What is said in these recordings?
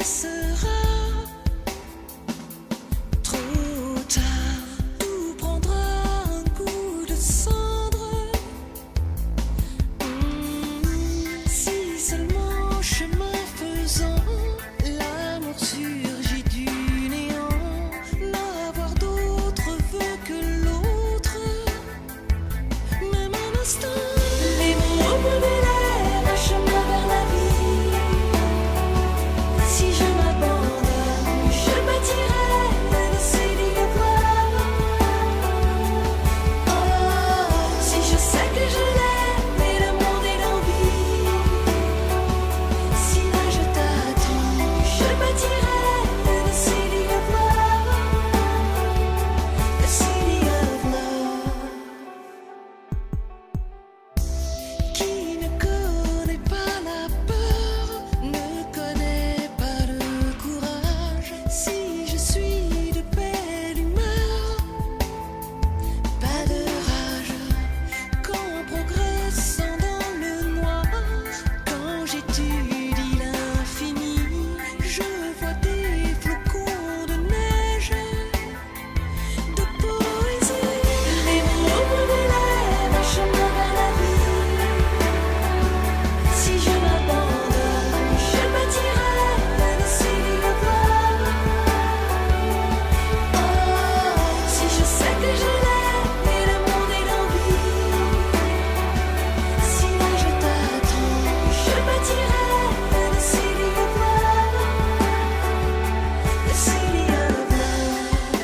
sera trop tard. Tout prendra un coup de cendre. Si seulement chemin faisant, l'amour surgit du néant, n'avoir d'autre vœu que l'autre, même un instant. Les mots au bout des lèvres, un chemin vers la vie. Si je m'abandonne, je bâtirai de ces livres. Oh, si je sais que je l'aime et le monde est d'envie. Si là je t'attends, je bâtirai de ces livres. The city of love. Qui ne connaît pas la peur, ne connaît pas le courage. Si je suis de belle humeur, pas de rage. Qu'en progressant dans le noir, quand j'étudie l'infini, je vois des flocons de neige, de poésie. Les mots au bout des lèvres, un chemin vers la vie. Si je m'abandonne, je bâtirai de ces livres. Oh, si je sais que je l'aime et le monde est d'envie. Si là je t'attends, je bâtirai de ces livres. The city of love.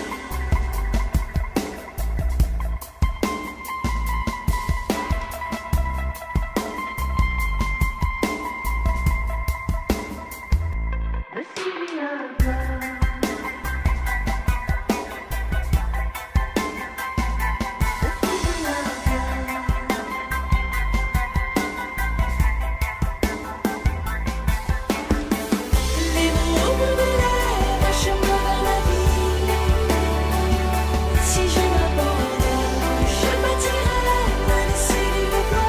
The city of love. Les mots au bout des lèvres, un chemin vers la vie. Si je m'abandonne, je bâtirai de ces livres.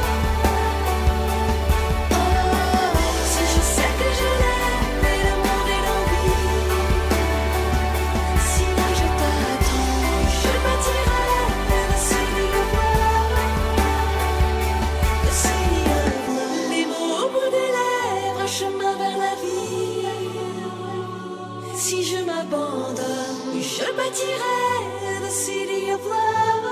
Oh, si je sais que je l'aime et le monde est d'envie. Si là je t'attends, je bâtirai de ces livres. The city of love. Les mots au bout des lèvres, un chemin vers la vie. Si je m'abandonne, je bâtirai the city of love.